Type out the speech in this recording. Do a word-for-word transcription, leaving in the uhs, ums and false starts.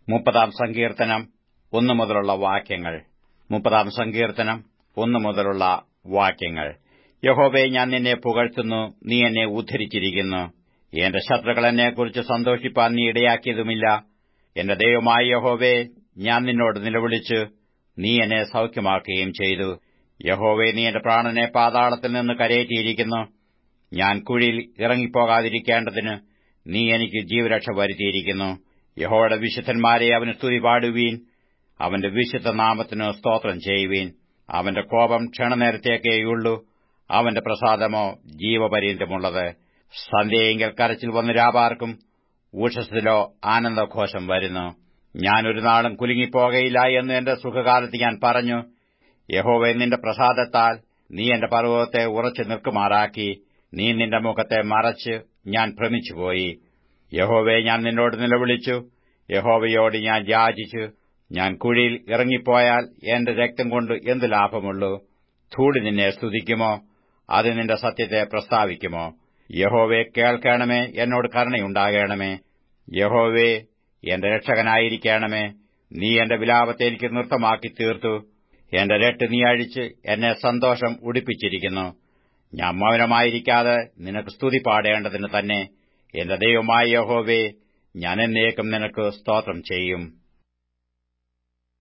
മുപ്പതാം സങ്കീർത്തനം ഒന്നു മുതലുള്ള വാക്യങ്ങൾ. മുപ്പതാം സങ്കീർത്തനം ഒന്നു മുതലുള്ള വാക്യങ്ങൾ. യഹോവേ, ഞാൻ നിന്നെ പുകഴ്ത്തുന്നു, നീ എന്നെ ഉദ്ധരിച്ചിരിക്കുന്നു. എന്റെ ശത്രുക്കൾ എന്നെക്കുറിച്ച് സന്തോഷിപ്പാൻ നീ ഇടയാക്കിയതുമില്ല. എന്റെ ദൈവമായ യഹോവേ, ഞാൻ നിന്നോട് നിലവിളിച്ചു, നീ എന്നെ സൗഖ്യമാക്കുകയും ചെയ്തു. യഹോവേ, നീ എന്റെ പ്രാണനെ പാതാളത്തിൽ നിന്ന് കരയേറ്റിയിരിക്കുന്നു. ഞാൻ കുഴിയിൽ ഇറങ്ങിപ്പോകാതിരിക്കേണ്ടതിന് നീ എനിക്ക് ജീവരക്ഷ വരുത്തിയിരിക്കുന്നു. യഹോവയുടെ വിശുദ്ധന്മാരെ അവന് സ്തുതി പാടുവീൻ. അവന്റെ വിശുദ്ധ നാമത്തിന് സ്തോത്രം ചെയ്യുവീൻ. അവന്റെ കോപം ക്ഷണനേരത്തേക്കേയുള്ളൂ, അവന്റെ പ്രസാദമോ ജീവപര്യന്തമുള്ളത്. സന്ധ്യയെങ്കിൽ കരച്ചിൽ വന്ന് രാപാർക്കും, ഉഷസ്സിലോ ആനന്ദഘോഷം വരുന്നു. ഞാൻ ഒരു നാളും കുലുങ്ങിപ്പോകയില്ല എന്ന് എന്റെ സുഖകാലത്ത് ഞാൻ പറഞ്ഞു. യഹോവേ, നിന്റെ പ്രസാദത്താൽ നീ എന്റെ പർവ്വതത്തെ ഉറച്ചു നിൽക്കുമാറാക്കി. നീ നിന്റെ മുഖത്തെ മറച്ച് ഞാൻ ഭ്രമിച്ചുപോയി. യഹോവേ, ഞാൻ നിന്നോട് നിലവിളിച്ചു, യഹോവയോട് ഞാൻ യാചിച്ചു. ഞാൻ കുഴിയിൽ ഇറങ്ങിപ്പോയാൽ എന്റെ രക്തം കൊണ്ട് എന്ത് ലാഭമുള്ളൂ? ധൂളി നിന്നെ സ്തുതിക്കുമോ? അത് നിന്റെ സത്യത്തെ പ്രസ്താവിക്കുമോ? യഹോവേ, കേൾക്കണമേ, എന്നോട് കരുണയുണ്ടാകണമേ. യഹോവേ, എന്റെ രക്ഷകനായിരിക്കണമേ. നീ എന്റെ വിലാപത്തെ എനിക്ക് നൃത്തമാക്കി തീർത്തു. എന്റെ രട്ട് നീ അഴിച്ച് എന്നെ സന്തോഷം ഉടുപ്പിച്ചിരിക്കുന്നു. ഞാൻ മൗനമായിരിക്കാതെ നിനക്ക് സ്തുതി പാടേണ്ടതിന് തന്നെ. എന്റെ ദൈവമായ യഹോവേ, ഞാൻ എന്നേക്കും നിനക്ക് സ്തോത്രം ചെയ്യും.